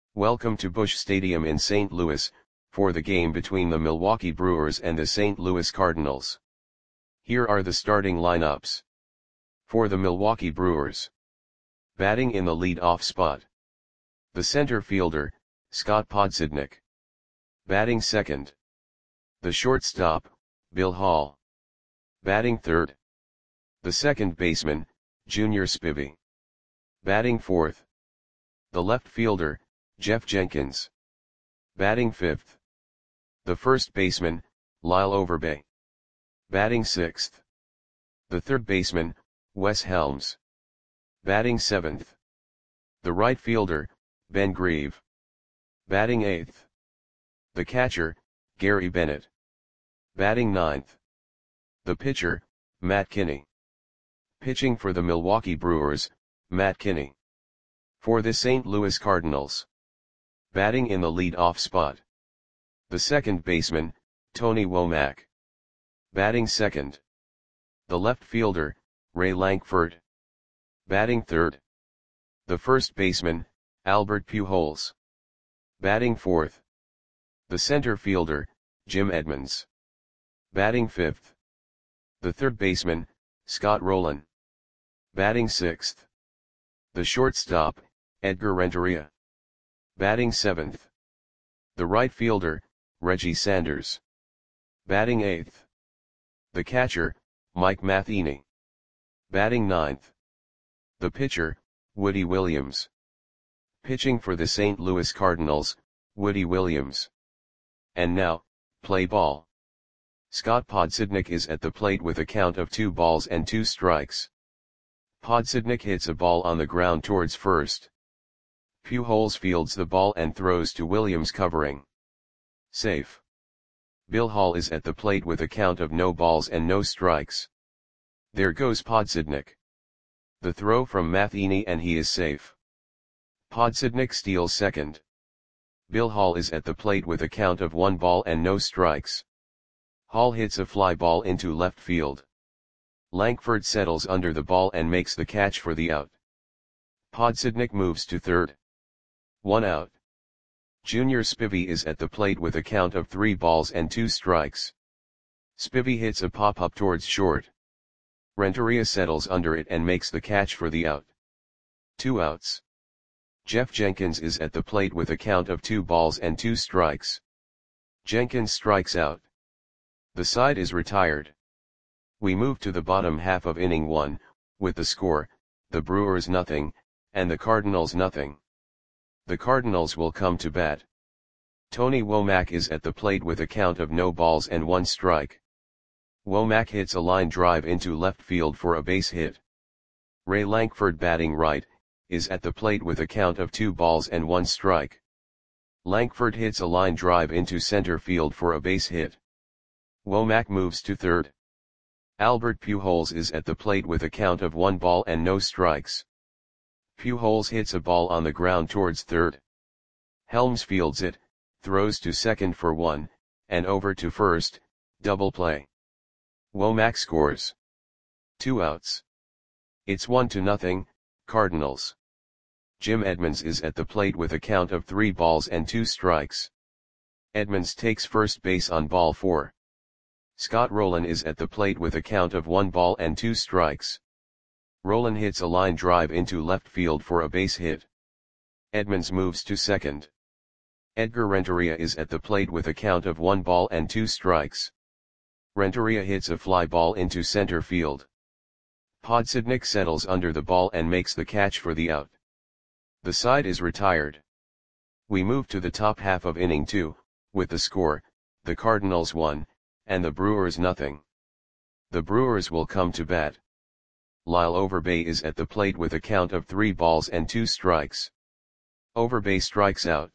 Welcome to Busch Stadium in St. Louis, for the game between the Milwaukee Brewers and the St. Louis Cardinals. Here are the starting lineups. For the Milwaukee Brewers. Batting in the lead-off spot. The center fielder, Scott Podsednik. Batting second. The shortstop, Bill Hall. Batting third. The second baseman, Junior Spivey. Batting fourth. The left fielder, Jeff Jenkins. Batting fifth. The first baseman, Lyle Overbay. Batting sixth. The third baseman, Wes Helms. Batting seventh. The right fielder, Ben Grieve. Batting eighth. The catcher, Gary Bennett. Batting ninth. The pitcher, Matt Kinney. Pitching for the Milwaukee Brewers, Matt Kinney. For the St. Louis Cardinals. Batting in the lead-off spot. The second baseman, Tony Womack. Batting second. The left fielder, Ray Lankford. Batting third. The first baseman, Albert Pujols. Batting fourth. The center fielder, Jim Edmonds. Batting fifth. The third baseman, Scott Rolen. Batting sixth. The shortstop, Edgar Renteria. Batting seventh. The right fielder, Reggie Sanders. Batting eighth. The catcher, Mike Matheny. Batting ninth. The pitcher, Woody Williams. Pitching for the St. Louis Cardinals, Woody Williams. And now, play ball. Scott Podsednik is at the plate with a count of 2 strikes. Podsednik hits a ball on the ground towards first. Pujols fields the ball and throws to Williams covering. Safe. Bill Hall is at the plate with a count of no strikes. There goes Podsednik. The throw from Matheny and he is safe. Podsednik steals second. Bill Hall is at the plate with a count of 1 no strikes. Hall hits a fly ball into left field. Lankford settles under the ball and makes the catch for the out. Podsednik moves to third. 1 out. Junior Spivey is at the plate with a count of 3 strikes. Spivey hits a pop-up towards short. Renteria settles under it and makes the catch for the out. 2 outs. Jeff Jenkins is at the plate with a count of 2 strikes. Jenkins strikes out. The side is retired. We move to the bottom half of inning 1, with the score, the Brewers nothing, and the Cardinals nothing. The Cardinals will come to bat. Tony Womack is at the plate with a count of no balls and 1 strike. Womack hits a line drive into left field for a base hit. Ray Lankford, batting right, is at the plate with a count of 2 balls and 1 strike. Lankford hits a line drive into center field for a base hit. Womack moves to third. Albert Pujols is at the plate with a count of 1 ball and no strikes. Pujols hits a ball on the ground towards third. Helms fields it, throws to second for 1, and over to first, double play. Womack scores. 2 outs. It's 1-0, Cardinals. Jim Edmonds is at the plate with a count of 3 balls and 2 strikes. Edmonds takes first base on ball 4. Scott Rolen is at the plate with a count of 1 ball and 2 strikes. Rolen hits a line drive into left field for a base hit. Edmonds moves to second. Edgar Renteria is at the plate with a count of 1 ball and 2 strikes. Renteria hits a fly ball into center field. Podsednik settles under the ball and makes the catch for the out. The side is retired. We move to the top half of inning 2, with the score, the Cardinals 1, and the Brewers nothing. The Brewers will come to bat. Lyle Overbay is at the plate with a count of 3 balls and 2 strikes. Overbay strikes out.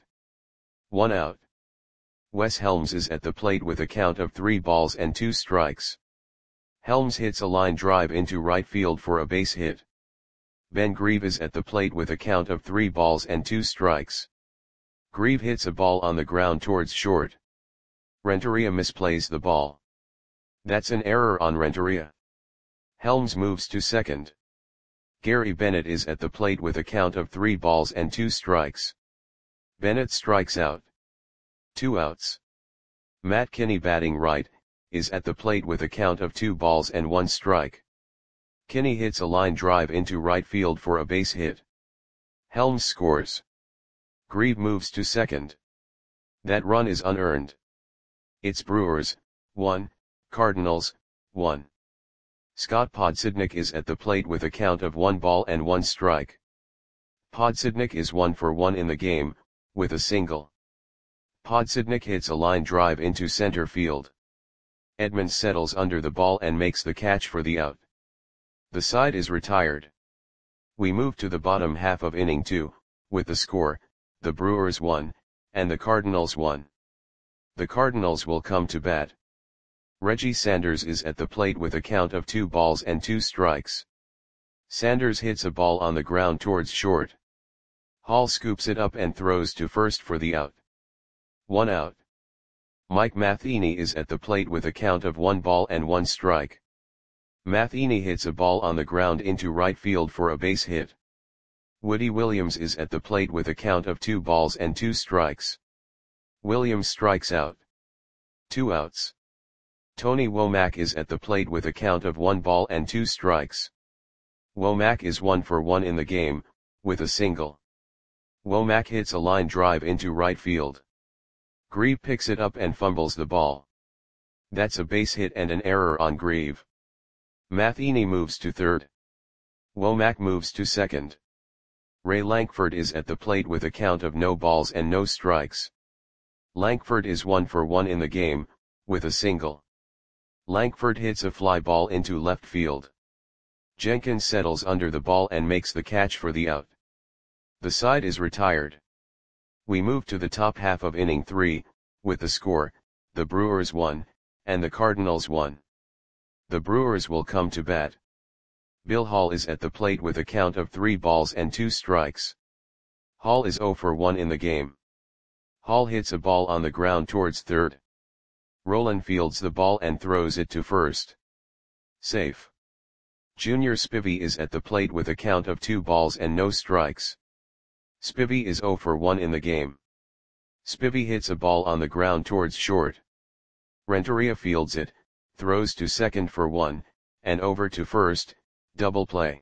1 out. Wes Helms is at the plate with a count of 3 balls and 2 strikes. Helms hits a line drive into right field for a base hit. Ben Grieve is at the plate with a count of 3 balls and 2 strikes. Grieve hits a ball on the ground towards short. Renteria misplays the ball. That's an error on Renteria. Helms moves to second. Gary Bennett is at the plate with a count of 3 balls and 2 strikes. Bennett strikes out. 2 outs. Matt Kinney batting right, is at the plate with a count of 2 balls and 1 strike. Kinney hits a line drive into right field for a base hit. Helms scores. Grieve moves to second. That run is unearned. It's Brewers, 1, Cardinals, 1. Scott Podsednik is at the plate with a count of 1 ball and 1 strike. Podsednik is 1 for 1 in the game, with a single. Podsednik hits a line drive into center field. Edmonds settles under the ball and makes the catch for the out. The side is retired. We move to the bottom half of inning 2, with the score, the Brewers 1, and the Cardinals 1. The Cardinals will come to bat. Reggie Sanders is at the plate with a count of 2 balls and 2 strikes. Sanders hits a ball on the ground towards short. Hall scoops it up and throws to first for the out. 1 out. Mike Matheny is at the plate with a count of 1 ball and 1 strike. Matheny hits a ball on the ground into right field for a base hit. Woody Williams is at the plate with a count of 2 balls and 2 strikes. Williams strikes out. 2 outs. Tony Womack is at the plate with a count of 1 ball and 2 strikes. Womack is 1 for 1 in the game, with a single. Womack hits a line drive into right field. Grieve picks it up and fumbles the ball. That's a base hit and an error on Grieve. Matheny moves to third. Womack moves to second. Ray Lankford is at the plate with a count of no balls and no strikes. Lankford is 1 for 1 in the game, with a single. Lankford hits a fly ball into left field. Jenkins settles under the ball and makes the catch for the out. The side is retired. We move to the top half of inning 3, with the score, the Brewers 1, and the Cardinals 1. The Brewers will come to bat. Bill Hall is at the plate with a count of 3 balls and 2 strikes. Hall is 0 for 1 in the game. Hall hits a ball on the ground towards third. Rolen fields the ball and throws it to first. Safe. Junior Spivey is at the plate with a count of 2 balls and no strikes. Spivey is 0 for 1 in the game. Spivey hits a ball on the ground towards short. Renteria fields it, throws to second for 1, and over to first, double play.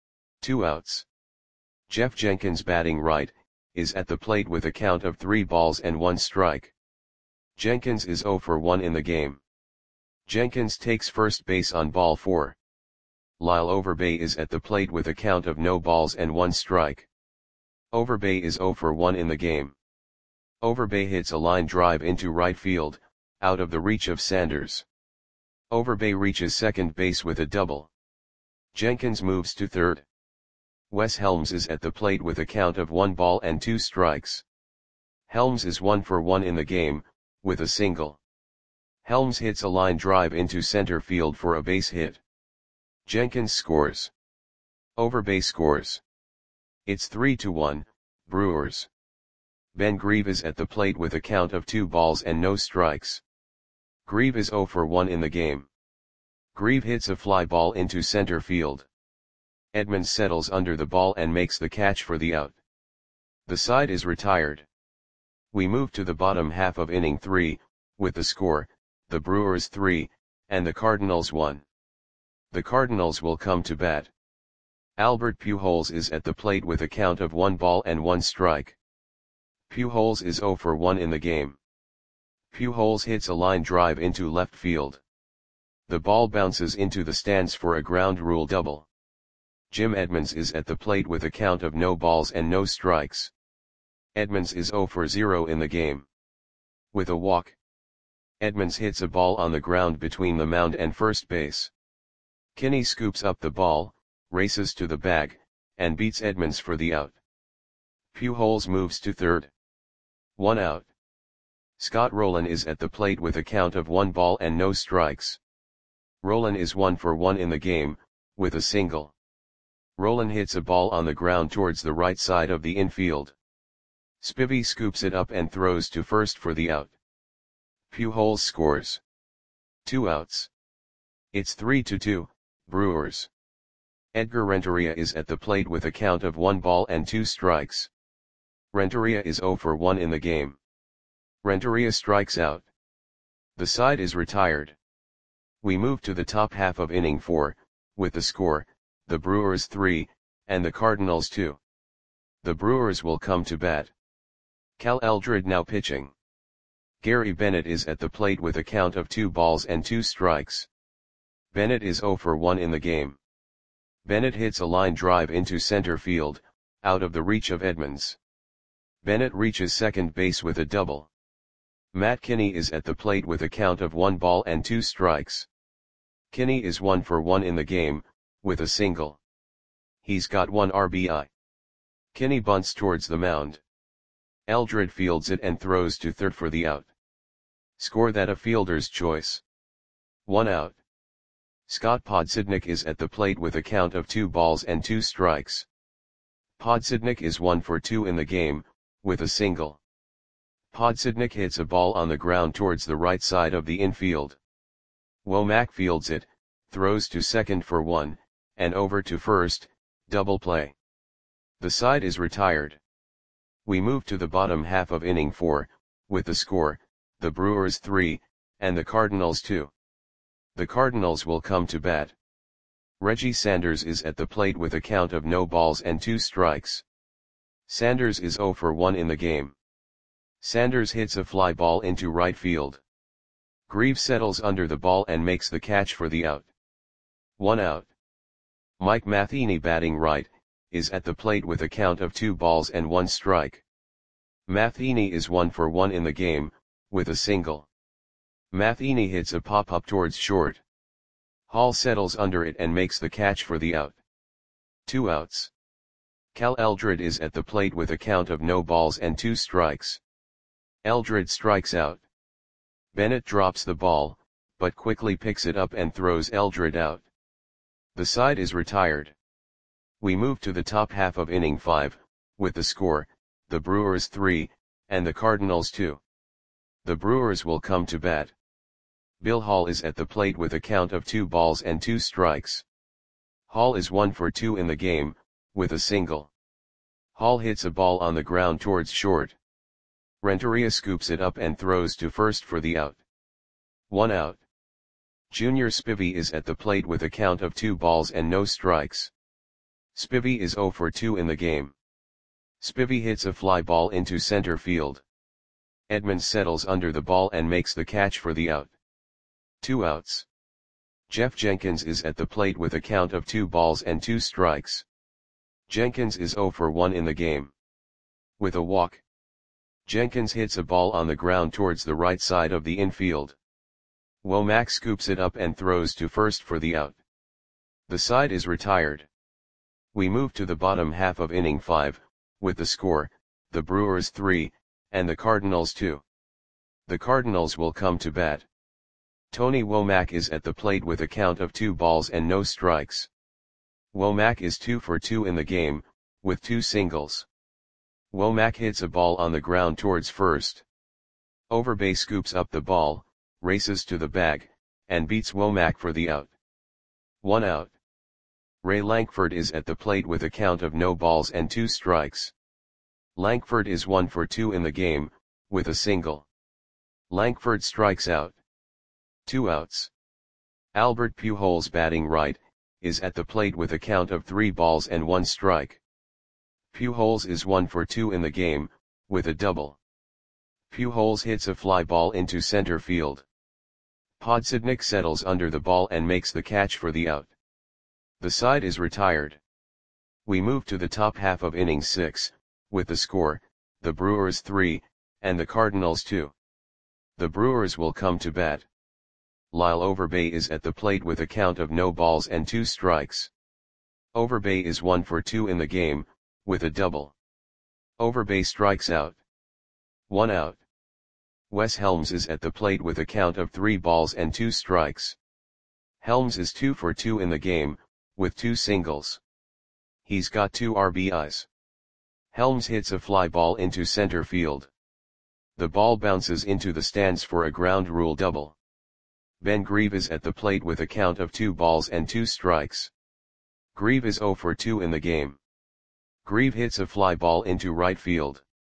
2 outs. Jeff Jenkins batting right, is at the plate with a count of 3 balls and 1 strike. Jenkins is 0 for 1 in the game. Jenkins takes first base on ball 4. Lyle Overbay is at the plate with a count of no balls and 1 strike. Overbay is 0 for 1 in the game. Overbay hits a line drive into right field, out of the reach of Sanders. Overbay reaches second base with a double. Jenkins moves to third. Wes Helms is at the plate with a count of 1 ball and 2 strikes. Helms is 1 for 1 in the game, with a single. Helms hits a line drive into center field for a base hit. Jenkins scores. Overbay scores. It's 3-1, Brewers. Ben Grieve is at the plate with a count of 2 balls and no strikes. Grieve is 0 for 1 in the game. Grieve hits a fly ball into center field. Edmonds settles under the ball and makes the catch for the out. The side is retired. We move to the bottom half of inning 3, with the score, the Brewers 3, and the Cardinals 1. The Cardinals will come to bat. Albert Pujols is at the plate with a count of 1 ball and 1 strike. Pujols is 0 for 1 in the game. Pujols hits a line drive into left field. The ball bounces into the stands for a ground rule double. Jim Edmonds is at the plate with a count of no balls and no strikes. Edmonds is 0 for 0 in the game. With a walk. Edmonds hits a ball on the ground between the mound and first base. Kinney scoops up the ball, races to the bag, and beats Edmonds for the out. Pujols moves to third. 1 out. Scott Rolen is at the plate with a count of 1 ball and no strikes. Rolen is 1 for 1 in the game, with a single. Rolen hits a ball on the ground towards the right side of the infield. Spivey scoops it up and throws to first for the out. Pujols scores. 2 outs. It's 3-2, Brewers. Edgar Renteria is at the plate with a count of 1 ball and 2 strikes. Renteria is 0 for 1 in the game. Renteria strikes out. The side is retired. We move to the top half of inning 4, with the score, the Brewers 3, and the Cardinals 2. The Brewers will come to bat. Cal Eldred now pitching. Gary Bennett is at the plate with a count of 2 balls and 2 strikes. Bennett is 0 for 1 in the game. Bennett hits a line drive into center field, out of the reach of Edmonds. Bennett reaches second base with a double. Matt Kinney is at the plate with a count of 1 ball and 2 strikes. Kinney is 1 for 1 in the game, with a single. He's got 1 RBI. Kinney bunts towards the mound. Eldred fields it and throws to third for the out. Score that a fielder's choice. 1 out. Scott Podsednik is at the plate with a count of 2 balls and 2 strikes. Podsednik is 1 for 2 in the game, with a single. Podsednik hits a ball on the ground towards the right side of the infield. Womack fields it, throws to second for 1, and over to first, double play. The side is retired. We move to the bottom half of inning 4, with the score, the Brewers 3, and the Cardinals 2. The Cardinals will come to bat. Reggie Sanders is at the plate with a count of no balls and 2 strikes. Sanders is 0 for 1 in the game. Sanders hits a fly ball into right field. Greaves settles under the ball and makes the catch for the out. 1 out. Mike Matheny batting right, is at the plate with a count of 2 balls and 1 strike. Matheny is 1 for 1 in the game, with a single. Matheny hits a pop-up towards short. Hall settles under it and makes the catch for the out. 2 outs. Cal Eldred is at the plate with a count of no balls and 2 strikes. Eldred strikes out. Bennett drops the ball, but quickly picks it up and throws Eldred out. The side is retired. We move to the top half of inning 5, with the score, the Brewers 3, and the Cardinals 2. The Brewers will come to bat. Bill Hall is at the plate with a count of 2 balls and 2 strikes. Hall is 1 for 2 in the game, with a single. Hall hits a ball on the ground towards short. Renteria scoops it up and throws to first for the out. 1 out. Junior Spivey is at the plate with a count of 2 balls and no strikes. Spivey is 0 for 2 in the game. Spivey hits a fly ball into center field. Edmonds settles under the ball and makes the catch for the out. 2 outs. Jeff Jenkins is at the plate with a count of 2 balls and 2 strikes. Jenkins is 0 for 1 in the game. With a walk. Jenkins hits a ball on the ground towards the right side of the infield. Womack scoops it up and throws to first for the out. The side is retired. We move to the bottom half of inning 5, with the score, the Brewers 3, and the Cardinals 2. The Cardinals will come to bat. Tony Womack is at the plate with a count of 2 balls and no strikes. Womack is 2 for 2 in the game, with 2 singles. Womack hits a ball on the ground towards first. Overbay scoops up the ball, races to the bag, and beats Womack for the out. 1 out. Ray Lankford is at the plate with a count of no balls and 2 strikes. Lankford is 1 for 2 in the game, with a single. Lankford strikes out. 2 outs. Albert Pujols batting right, is at the plate with a count of 3 balls and 1 strike. Pujols is 1 for 2 in the game, with a double. Pujols hits a fly ball into center field. Podsednik settles under the ball and makes the catch for the out. The side is retired. We move to the top half of inning 6, with the score, the Brewers 3, and the Cardinals 2. The Brewers will come to bat. Lyle Overbay is at the plate with a count of no balls and 2 strikes. Overbay is 1 for 2 in the game, with a double. Overbay strikes out. 1 out. Wes Helms is at the plate with a count of 3 balls and 2 strikes. Helms is 2 for 2 in the game, with 2 singles. He's got 2 RBIs. Helms hits a fly ball into center field. The ball bounces into the stands for a ground rule double. Ben Grieve is at the plate with a count of 2 balls and 2 strikes. Grieve is 0 for 2 in the game. Grieve hits a fly ball into right field.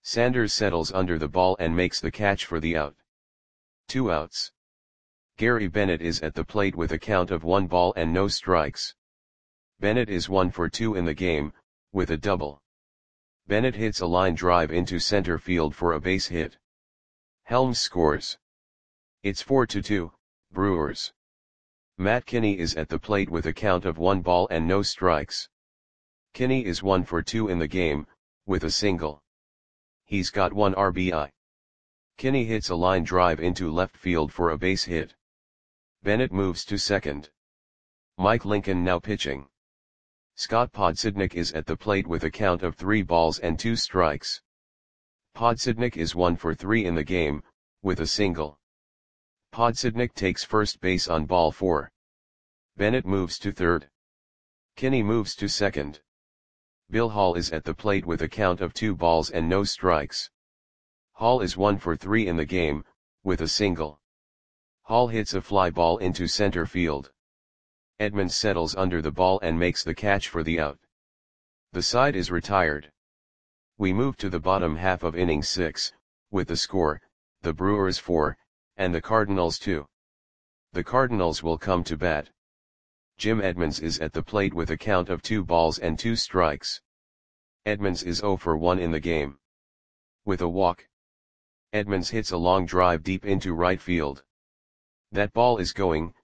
Sanders settles under the ball and makes the catch for the out. 2 outs. Gary Bennett is at the plate with a count of 1 ball and no strikes. Bennett is 1 for 2 in the game, with a double. Bennett hits a line drive into center field for a base hit. Helms scores. It's 4-2, Brewers. Matt Kinney is at the plate with a count of 1 ball and no strikes. Kinney is 1 for 2 in the game, with a single. He's got 1 RBI. Kinney hits a line drive into left field for a base hit. Bennett moves to second. Mike Lincoln now pitching. Scott Podsednik is at the plate with a count of 3 balls and 2 strikes. Podsednik is 1 for 3 in the game, with a single. Podsednik takes first base on ball 4. Bennett moves to third. Kinney moves to second. Bill Hall is at the plate with a count of 2 balls and no strikes. Hall is 1 for 3 in the game, with a single. Hall hits a fly ball into center field. Edmonds settles under the ball and makes the catch for the out. The side is retired. We move to the bottom half of inning 6, with the score, the Brewers 4, and the Cardinals 2. The Cardinals will come to bat. Jim Edmonds is at the plate with a count of 2 balls and 2 strikes. Edmonds is 0 for 1 in the game. With a walk. Edmonds hits a long drive deep into right field. That ball is going,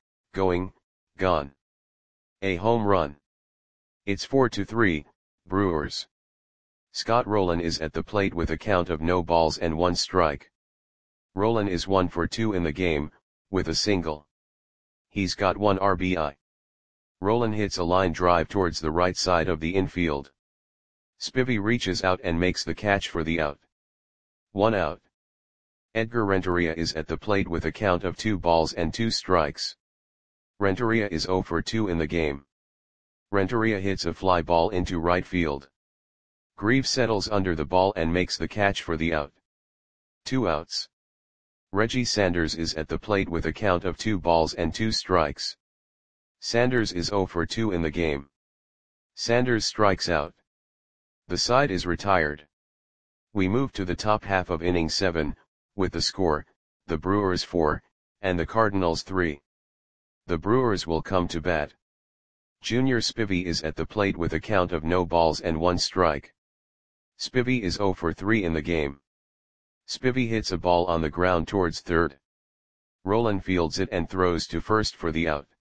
gone. A home run. It's 4-3, Brewers. Scott Rowland is at the plate with a count of no balls and 1 strike. Rowland is 1 for 2 in the game, with a single. He's got 1 RBI. Rowland hits a line drive towards the right side of the infield. Spivey reaches out and makes the catch for the out. 1 out. Edgar Renteria is at the plate with a count of 2 balls and 2 strikes. Renteria is 0 for 2 in the game. Renteria hits a fly ball into right field. Greaves settles under the ball and makes the catch for the out. 2 outs. Reggie Sanders is at the plate with a count of 2 balls and 2 strikes. Sanders is 0 for 2 in the game. Sanders strikes out. The side is retired. We move to the top half of inning 7, with the score, the Brewers 4, and the Cardinals 3. The Brewers will come to bat. Junior Spivey is at the plate with a count of no balls and 1 strike. Spivey is 0 for 3 in the game. Spivey hits a ball on the ground towards third. Rowland fields it and throws to first for the out.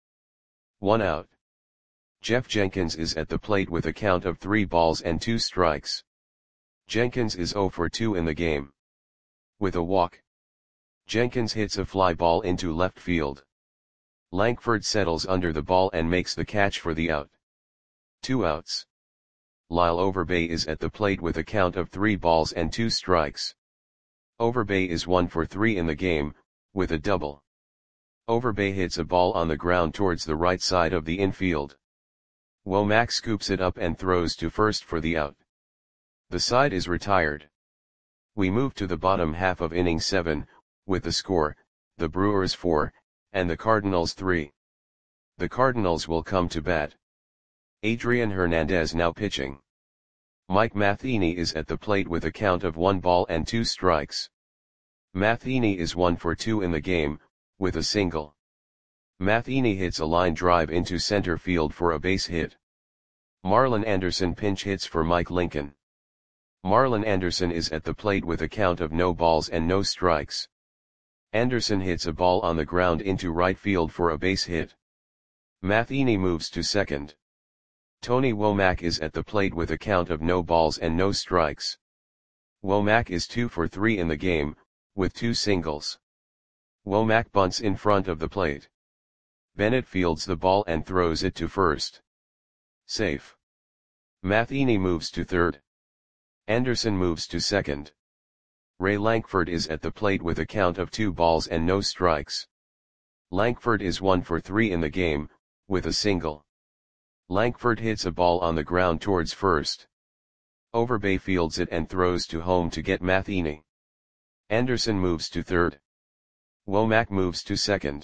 1 out. Jeff Jenkins is at the plate with a count of 3 balls and 2 strikes. Jenkins is 0 for 2 in the game. With a walk. Jenkins hits a fly ball into left field. Lankford settles under the ball and makes the catch for the out. 2 outs. Lyle Overbay is at the plate with a count of 3 balls and 2 strikes. Overbay is 1 for 3 in the game, with a double. Overbay hits a ball on the ground towards the right side of the infield. Womack scoops it up and throws to first for the out. The side is retired. We move to the bottom half of inning 7, with the score, the Brewers 4, and the Cardinals 3. The Cardinals will come to bat. Adrian Hernandez now pitching. Mike Matheny is at the plate with a count of 1 ball and 2 strikes. Matheny is 1 for 2 in the game, with a single. Matheny hits a line drive into center field for a base hit. Marlon Anderson pinch hits for Mike Lincoln. Marlon Anderson is at the plate with a count of no balls and no strikes. Anderson hits a ball on the ground into right field for a base hit. Matheny moves to second. Tony Womack is at the plate with a count of no balls and no strikes. Womack is 2 for 3 in the game, with 2 singles. Womack bunts in front of the plate. Bennett fields the ball and throws it to first. Safe. Matheny moves to third. Anderson moves to second. Ray Lankford is at the plate with a count of 2 balls and no strikes. Lankford is 1 for 3 in the game, with a single. Lankford hits a ball on the ground towards first. Overbay fields it and throws to home to get Matheny. Anderson moves to third. Womack moves to second.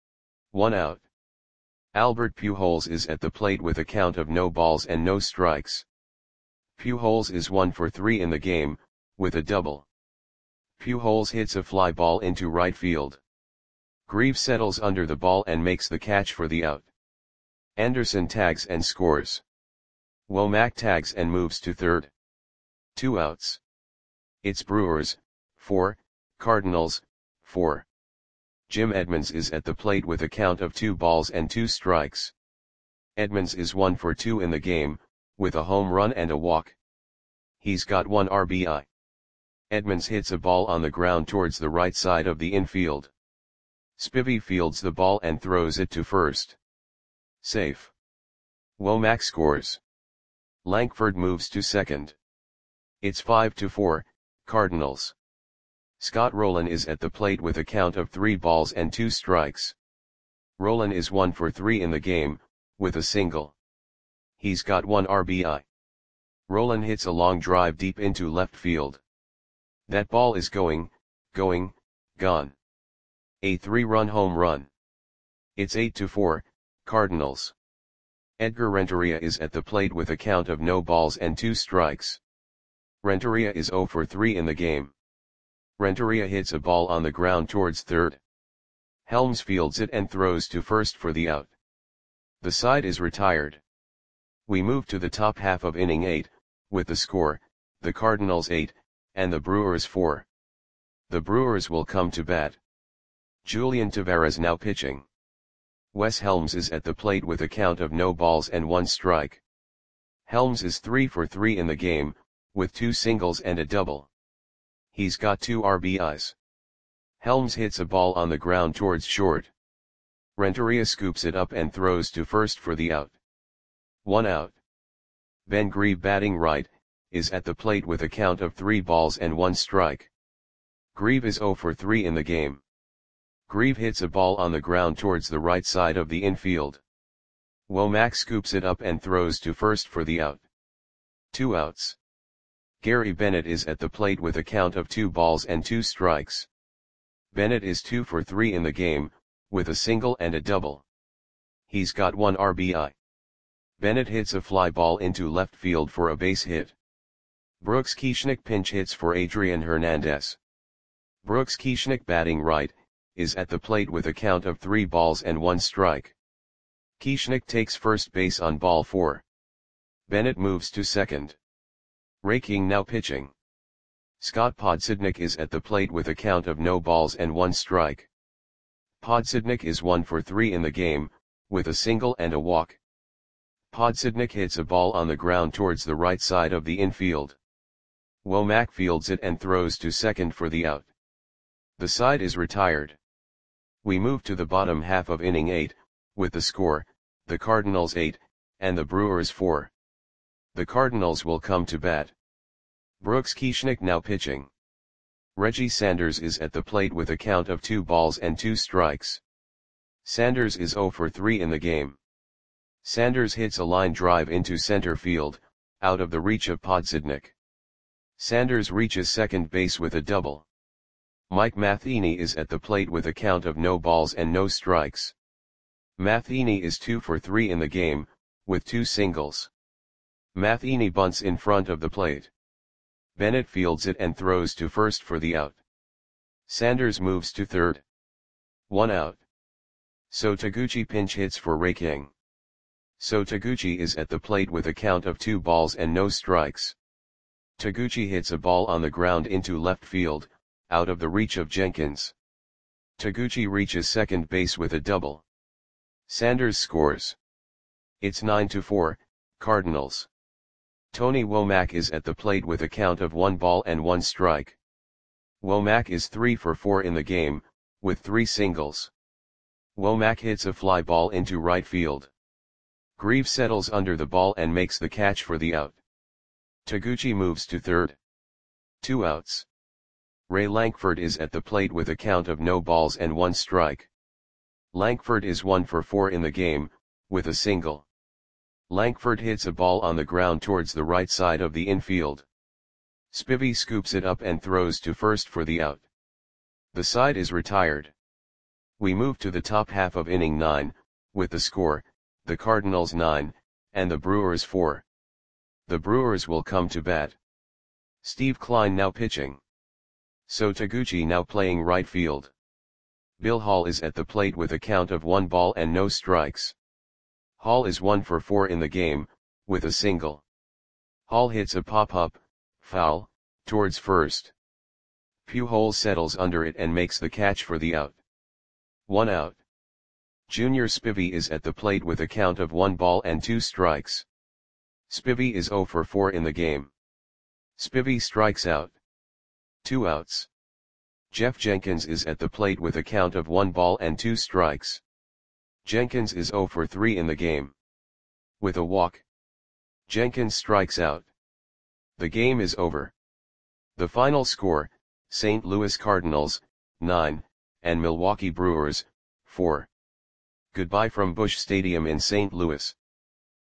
1 out. Albert Pujols is at the plate with a count of no balls and no strikes. Pujols is 1 for 3 in the game, with a double. Pujols hits a fly ball into right field. Grieve settles under the ball and makes the catch for the out. Anderson tags and scores. Womack tags and moves to third. 2 outs. It's Brewers, 4, Cardinals, 4. Jim Edmonds is at the plate with a count of 2 balls and 2 strikes. Edmonds is 1 for 2 in the game, with a home run and a walk. He's got 1 RBI. Edmonds hits a ball on the ground towards the right side of the infield. Spivey fields the ball and throws it to first. Safe. Womack scores. Lankford moves to second. It's 5-4, Cardinals. Scott Rolen is at the plate with a count of 3 balls and 2 strikes. Rolen is 1 for 3 in the game, with a single. He's got 1 RBI. Rolen hits a long drive deep into left field. That ball is gone. A 3-run home run. It's 8-4, Cardinals. Edgar Renteria is at the plate with a count of no balls and 2 strikes. Renteria is 0 for 3 in the game. Renteria hits a ball on the ground towards third. Helms fields it and throws to first for the out. The side is retired. We move to the top half of inning 8, with the score, the Cardinals 8, and the Brewers 4. The Brewers will come to bat. Julian Taveras now pitching. Wes Helms is at the plate with a count of no balls and 1 strike. Helms is 3 for 3 in the game, with 2 singles and a double. He's got 2 RBIs. Helms hits a ball on the ground towards short. Renteria scoops it up and throws to first for the out. 1 out. Ben Grieve batting right, is at the plate with a count of 3 balls and 1 strike. Grieve is 0 for 3 in the game. Grieve hits a ball on the ground towards the right side of the infield. Womack scoops it up and throws to first for the out. 2 outs. Gary Bennett is at the plate with a count of 2 balls and 2 strikes. Bennett is 2 for 3 in the game, with a single and a double. He's got 1 RBI. Bennett hits a fly ball into left field for a base hit. Brooks Kieschnick pinch hits for Adrian Hernandez. Brooks Kieschnick batting right, is at the plate with a count of 3 balls and 1 strike. Kieschnick takes first base on ball 4. Bennett moves to second. Ray King now pitching. Scott Podsednik is at the plate with a count of no balls and 1 strike. Podsednik is 1 for 3 in the game, with a single and a walk. Podsednik hits a ball on the ground towards the right side of the infield. Womack fields it and throws to second for the out. The side is retired. We move to the bottom half of inning 8, with the score, the Cardinals 8, and the Brewers 4. The Cardinals will come to bat. Brooks Kieschnick now pitching. Reggie Sanders is at the plate with a count of 2 balls and 2 strikes. Sanders is 0 for 3 in the game. Sanders hits a line drive into center field, out of the reach of Podsednik. Sanders reaches second base with a double. Mike Matheny is at the plate with a count of no balls and no strikes. Matheny is 2 for 3 in the game, with 2 singles. Matheny bunts in front of the plate. Bennett fields it and throws to first for the out. Sanders moves to third. 1 out. So Taguchi pinch hits for Ray King. So Taguchi is at the plate with a count of 2 balls and no strikes. Taguchi hits a ball on the ground into left field, out of the reach of Jenkins. Taguchi reaches second base with a double. Sanders scores. It's 9-4, Cardinals. Tony Womack is at the plate with a count of 1 ball and 1 strike. Womack is 3 for 4 in the game, with 3 singles. Womack hits a fly ball into right field. Grieve settles under the ball and makes the catch for the out. Taguchi moves to third. 2 outs. Ray Lankford is at the plate with a count of no balls and 1 strike. Lankford is 1 for 4 in the game, with a single. Lankford hits a ball on the ground towards the right side of the infield. Spivey scoops it up and throws to first for the out. The side is retired. We move to the top half of inning 9, with the score, the Cardinals 9, and the Brewers 4. The Brewers will come to bat. Steve Klein now pitching. So Taguchi now playing right field. Bill Hall is at the plate with a count of 1 ball and no strikes. Hall is 1 for 4 in the game, with a single. Hall hits a pop-up, foul, towards first. Pujols settles under it and makes the catch for the out. 1 out. Junior Spivey is at the plate with a count of 1 ball and 2 strikes. Spivey is 0 for 4 in the game. Spivey strikes out. 2 outs. Jeff Jenkins is at the plate with a count of 1 ball and 2 strikes. Jenkins is 0 for 3 in the game. With a walk, Jenkins strikes out. The game is over. The final score, St. Louis Cardinals, 9, and Milwaukee Brewers, 4. Goodbye from Busch Stadium in St. Louis.